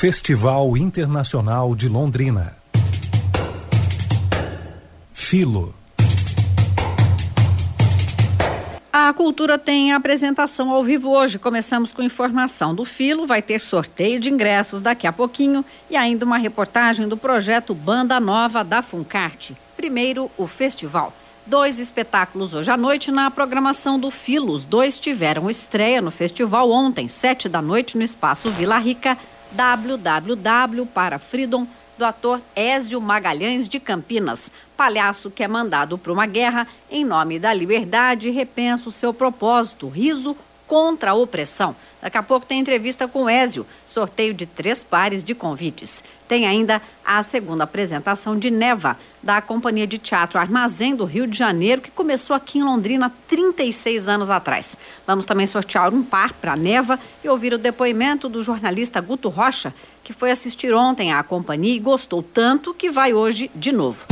Festival Internacional de Londrina. Filo. A cultura tem apresentação ao vivo hoje. Começamos com informação do Filo, vai ter sorteio de ingressos daqui a pouquinho e ainda uma reportagem do projeto Banda Nova da Funcarte. Primeiro, o festival. 2 espetáculos hoje à noite na programação do Filo. Os 2 tiveram estreia no festival ontem, 19h, no Espaço Vila Rica, www para Freedom, do ator Ézio Magalhães de Campinas. Palhaço que é mandado para uma guerra em nome da liberdade e repensa o seu propósito, riso contra a opressão. Daqui a pouco tem entrevista com o Ézio, sorteio de 3 pares de convites. Tem ainda a segunda apresentação de Neva, da Companhia de Teatro Armazém do Rio de Janeiro, que começou aqui em Londrina 36 anos atrás. Vamos também sortear um par para Neva e ouvir o depoimento do jornalista Guto Rocha, que foi assistir ontem à companhia e gostou tanto que vai hoje de novo.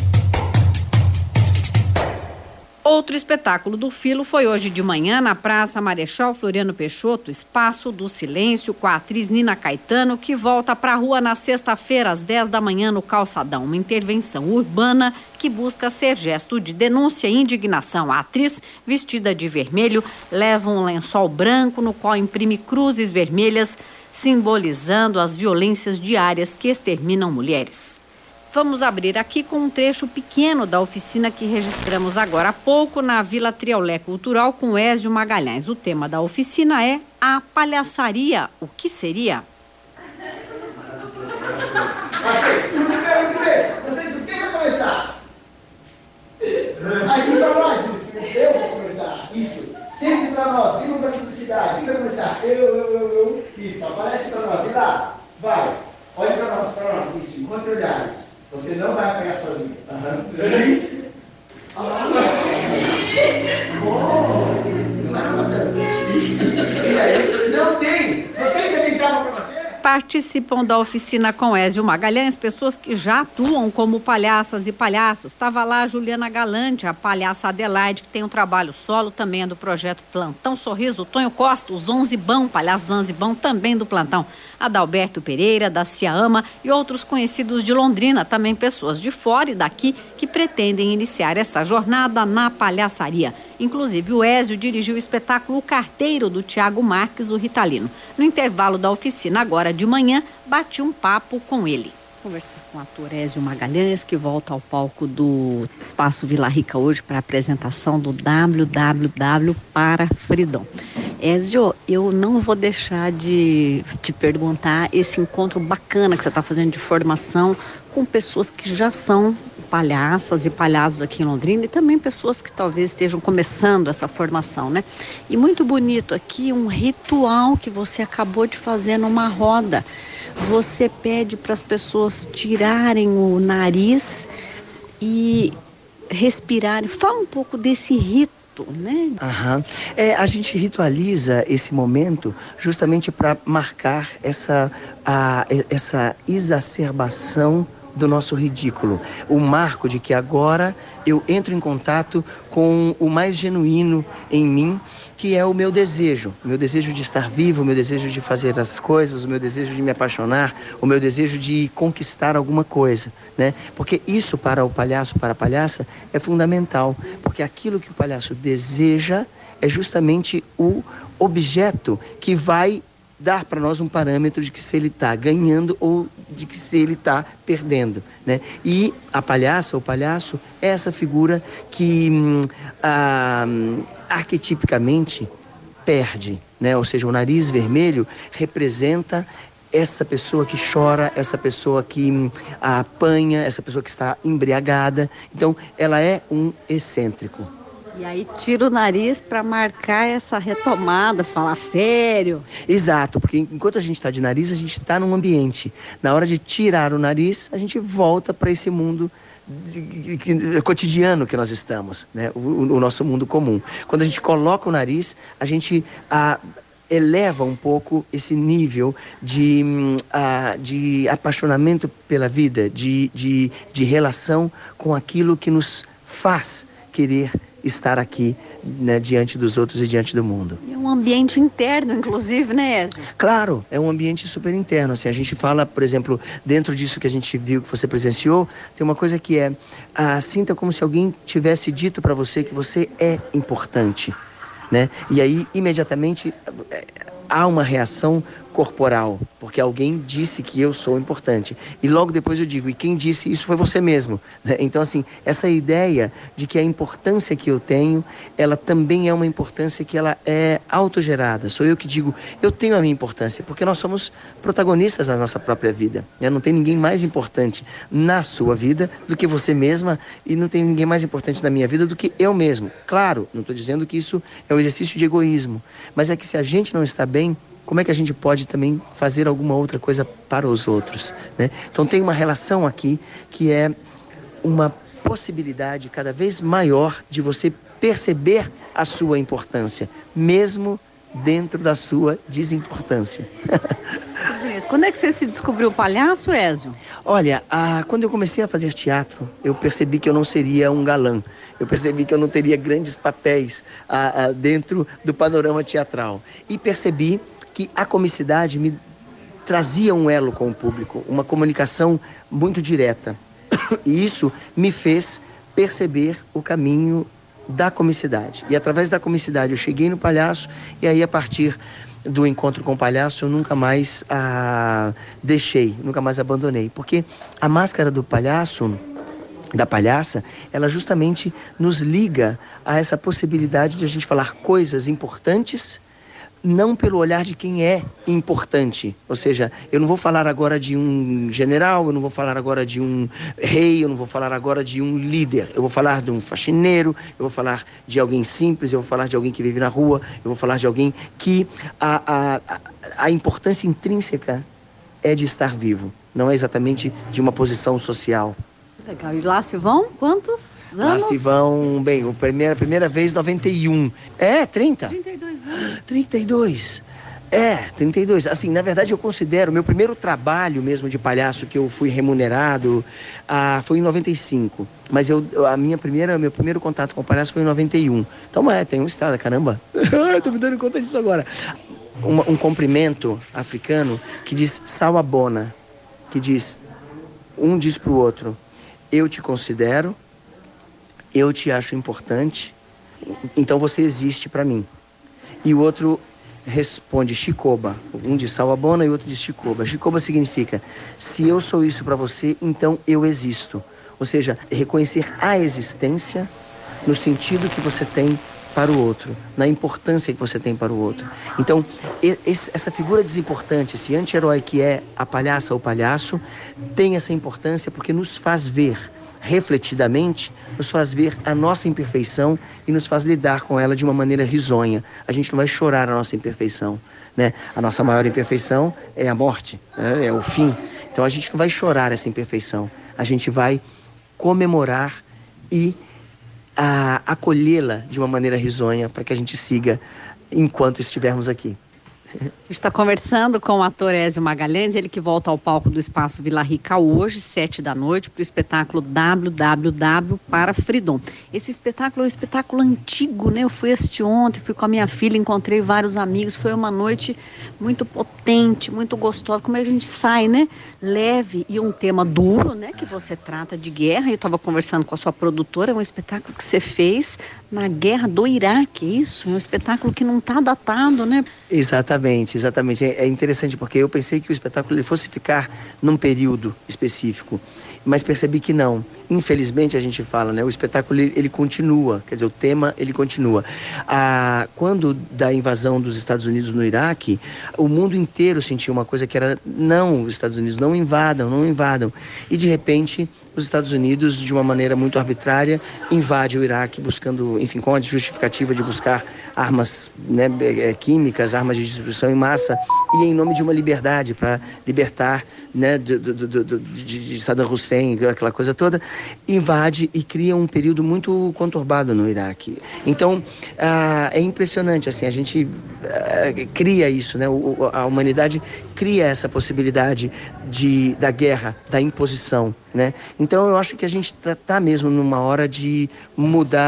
Outro espetáculo do Filo foi hoje de manhã na Praça Marechal Floriano Peixoto, Espaço do Silêncio, com a atriz Nina Caetano, que volta para a rua na sexta-feira às 10 da manhã no Calçadão. Uma intervenção urbana que busca ser gesto de denúncia e indignação. A atriz, vestida de vermelho, leva um lençol branco no qual imprime cruzes vermelhas, simbolizando as violências diárias que exterminam mulheres. Vamos abrir aqui com um trecho pequeno da oficina que registramos agora há pouco na Vila Triaulé Cultural com Ézio Magalhães. O tema da oficina é a palhaçaria. O que seria? Vocês quem vai começar? Aqui para nós, eu vou começar. Isso. Sempre para nós. Quem não dá publicidade? Quem vai começar? Eu. Isso. Aparece para nós. E lá. Vai. Olhe para nós. Isso. Encontre olhares. Você não vai apanhar sozinho. Não tem! Você ainda tem calma para bater? Participam da oficina com Ézio Magalhães pessoas que já atuam como palhaças e palhaços. Estava lá a Juliana Galante, a palhaça Adelaide, que tem um trabalho solo, também é do projeto Plantão Sorriso. O Tonho Costa, o Zonzibão, palhaço Zanzibão, também do Plantão. Adalberto Pereira, da Cia Ama e outros conhecidos de Londrina, também pessoas de fora e daqui que pretendem iniciar essa jornada na palhaçaria. Inclusive, o Ézio dirigiu o espetáculo O Carteiro, do Tiago Marques, o Ritalino. No intervalo da oficina, agora de manhã, bati um papo com ele. Conversar com o ator Ézio Magalhães, que volta ao palco do Espaço Vila Rica hoje para a apresentação do www para Freedom. Ézio, eu não vou deixar de te perguntar esse encontro bacana que você está fazendo de formação com pessoas que já são palhaças e palhaços aqui em Londrina e também pessoas que talvez estejam começando essa formação, né? E muito bonito aqui um ritual que você acabou de fazer numa roda. Você pede para as pessoas tirarem o nariz e respirarem. Fala um pouco desse rito, né? A gente ritualiza esse momento justamente para marcar essa exacerbação do nosso ridículo. O marco de que agora eu entro em contato com o mais genuíno em mim, que é o meu desejo de estar vivo, o meu desejo de fazer as coisas, o meu desejo de me apaixonar, o meu desejo de conquistar alguma coisa, né? Porque isso para o palhaço, para a palhaça, é fundamental, porque aquilo que o palhaço deseja é justamente o objeto que vai dar para nós um parâmetro de que se ele está ganhando ou de que se ele está perdendo, né? E a palhaça, o palhaço, é essa figura que arquetipicamente perde, né? Ou seja, o nariz vermelho representa essa pessoa que chora, essa pessoa que apanha, essa pessoa que está embriagada. Então, ela é um excêntrico. E aí tira o nariz para marcar essa retomada, falar sério. Exato, porque enquanto a gente está de nariz, a gente está num ambiente. Na hora de tirar o nariz, a gente volta para esse mundo cotidiano que nós estamos, né? O nosso mundo comum. Quando a gente coloca o nariz, a gente eleva um pouco esse nível de apaixonamento pela vida, de relação com aquilo que nos faz querer estar aqui, né, diante dos outros e diante do mundo. E um ambiente interno, inclusive, né, Ézio? Claro, é um ambiente super interno. Assim, a gente fala, por exemplo, dentro disso que a gente viu, que você presenciou, tem uma coisa que é, sinta como se alguém tivesse dito para você que você é importante, né? E aí, imediatamente, há uma reação corporal, porque alguém disse que eu sou importante. E logo depois eu digo, e quem disse isso foi você mesmo, né? Então, assim, essa ideia de que a importância que eu tenho, ela também é uma importância que ela é autogerada. Sou eu que digo, eu tenho a minha importância, porque nós somos protagonistas da nossa própria vida, né? Não tem ninguém mais importante na sua vida do que você mesma, e não tem ninguém mais importante na minha vida do que eu mesmo. Claro, não estou dizendo que isso é um exercício de egoísmo, mas é que se a gente não está bem, como é que a gente pode também fazer alguma outra coisa para os outros, né? Então tem uma relação aqui que é uma possibilidade cada vez maior de você perceber a sua importância, mesmo dentro da sua desimportância. Quando é que você se descobriu palhaço, Ézio? Olha, quando eu comecei a fazer teatro, eu percebi que eu não seria um galã. Eu percebi que eu não teria grandes papéis dentro do panorama teatral. E percebi que a comicidade me trazia um elo com o público, uma comunicação muito direta. E isso me fez perceber o caminho da comicidade. E através da comicidade eu cheguei no palhaço, e aí a partir do encontro com o palhaço eu nunca mais deixei, nunca mais abandonei. Porque a máscara do palhaço, da palhaça, ela justamente nos liga a essa possibilidade de a gente falar coisas importantes, não pelo olhar de quem é importante. Ou seja, eu não vou falar agora de um general, eu não vou falar agora de um rei, eu não vou falar agora de um líder. Eu vou falar de um faxineiro, eu vou falar de alguém simples, eu vou falar de alguém que vive na rua, eu vou falar de alguém que a importância intrínseca é de estar vivo, não é exatamente de uma posição social. Legal. E lá se vão quantos anos? Lá se vão, bem, a primeira vez 91. 30? 32 anos. 32. 32. Assim, na verdade eu considero, meu primeiro trabalho mesmo de palhaço que eu fui remunerado foi em 95. Mas meu primeiro contato com o palhaço foi em 91. Então tem uma estrada, caramba. Tô me dando conta disso agora. Um cumprimento africano que diz sawabona, que diz, um diz pro outro, eu te considero, eu te acho importante, então você existe para mim. E o outro responde Shikoba, um diz sawabona e o outro diz Shikoba. Shikoba significa, se eu sou isso para você, então eu existo. Ou seja, reconhecer a existência no sentido que você tem para o outro, na importância que você tem para o outro. Então, essa figura desimportante, esse anti-herói que é a palhaça ou palhaço, tem essa importância porque nos faz ver, refletidamente, nos faz ver a nossa imperfeição e nos faz lidar com ela de uma maneira risonha. A gente não vai chorar a nossa imperfeição, né? A nossa maior imperfeição é a morte, né? É o fim. Então, a gente não vai chorar essa imperfeição. A gente vai comemorar e acolhê-la de uma maneira risonha para que a gente siga enquanto estivermos aqui. Está conversando com o ator Ézio Magalhães, ele que volta ao palco do Espaço Vila Rica hoje, 19h, para o espetáculo WWW para Freedom. Esse espetáculo é um espetáculo antigo, né? Eu fui assistir ontem, fui com a minha filha, encontrei vários amigos, foi uma noite muito potente, muito gostosa. Como é que a gente sai, né? Leve e um tema duro, né? Que você trata de guerra. Eu estava conversando com a sua produtora, é um espetáculo que você fez na guerra do Iraque, isso? É um espetáculo que não está datado, né? Exatamente. É interessante porque eu pensei que o espetáculo ele fosse ficar num período específico, mas percebi que não. Infelizmente a gente fala, né? O espetáculo ele continua, quer dizer, o tema ele continua. Quando da invasão dos Estados Unidos no Iraque, o mundo inteiro sentiu uma coisa que era, não, os Estados Unidos não invadam. E de repente os Estados Unidos, de uma maneira muito arbitrária, invade o Iraque buscando, enfim, com a justificativa de buscar armas, né, químicas, armas de destruição em massa, e em nome de uma liberdade, para libertar, né, de Saddam Hussein, aquela coisa toda, invade e cria um período muito conturbado no Iraque. Então, é impressionante, assim, a gente cria isso, né, a humanidade cria essa possibilidade da guerra, da imposição, né? Então eu acho que a gente tá mesmo numa hora de mudar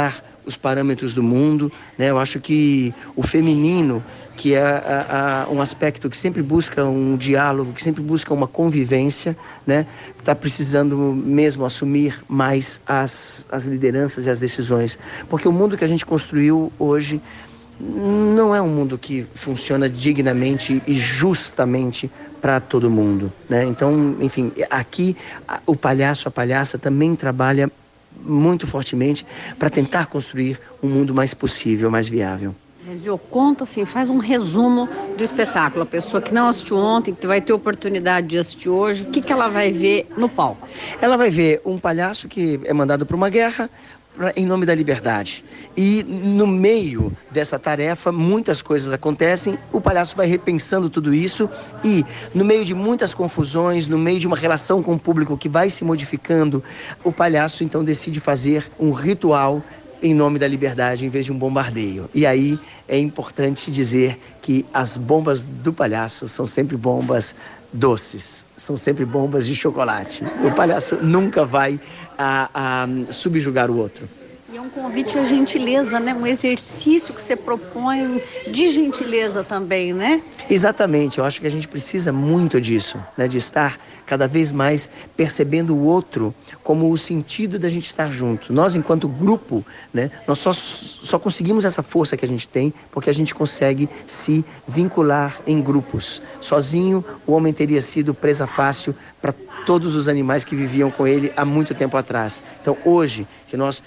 os parâmetros do mundo, né? Eu acho que o feminino, que é um aspecto que sempre busca um diálogo, que sempre busca uma convivência, né? Está precisando mesmo assumir mais as lideranças e as decisões. Porque o mundo que a gente construiu hoje não é um mundo que funciona dignamente e justamente para todo mundo, né? Então, enfim, aqui o palhaço, a palhaça também trabalha muito fortemente para tentar construir um mundo mais possível, mais viável. Ezio, conta assim, faz um resumo do espetáculo. A pessoa que não assistiu ontem, que vai ter oportunidade de assistir hoje, o que ela vai ver no palco? Ela vai ver um palhaço que é mandado para uma guerra em nome da liberdade. E no meio dessa tarefa, muitas coisas acontecem, o palhaço vai repensando tudo isso e, no meio de muitas confusões, no meio de uma relação com o público que vai se modificando, o palhaço então decide fazer um ritual em nome da liberdade em vez de um bombardeio. E aí é importante dizer que as bombas do palhaço são sempre bombas doces, são sempre bombas de chocolate. O palhaço nunca vai subjugar o outro. E é um convite à gentileza, né? Um exercício que você propõe de gentileza também, né? Exatamente, eu acho que a gente precisa muito disso, né? De estar cada vez mais percebendo o outro como o sentido da gente estar junto. Nós, enquanto grupo, né? Nós só conseguimos essa força que a gente tem porque a gente consegue se vincular em grupos. Sozinho, o homem teria sido presa fácil para todos os animais que viviam com ele há muito tempo atrás. Então, hoje, que nós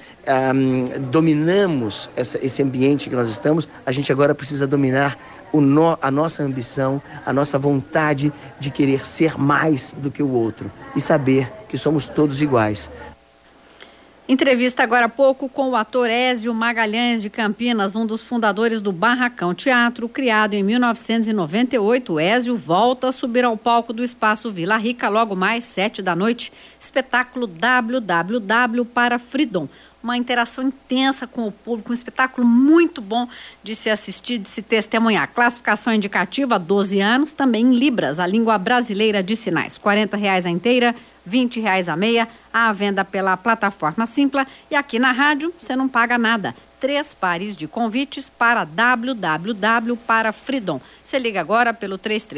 dominamos esse ambiente que nós estamos, a gente agora precisa dominar a nossa ambição, a nossa vontade de querer ser mais do que o outro e saber que somos todos iguais. Entrevista agora há pouco com o ator Ezio Magalhães de Campinas, um dos fundadores do Barracão Teatro, criado em 1998. O Ezio volta a subir ao palco do Espaço Vila Rica logo mais 19h. Espetáculo WWW para Freedom. Uma interação intensa com o público, um espetáculo muito bom de se assistir, de se testemunhar. Classificação indicativa, 12 anos, também em Libras, a língua brasileira de sinais. R$40 a inteira, R$20 a meia, à venda pela plataforma Simpla. E aqui na rádio, você não paga nada. 3 pares de convites para WWW para Freedom. Você liga agora pelo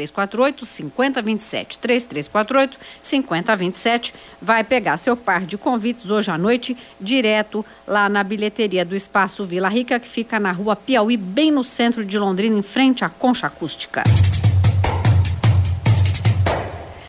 3348-5027. 3348-5027. Vai pegar seu par de convites hoje à noite, direto lá na bilheteria do Espaço Vila Rica, que fica na rua Piauí, bem no centro de Londrina, em frente à Concha Acústica.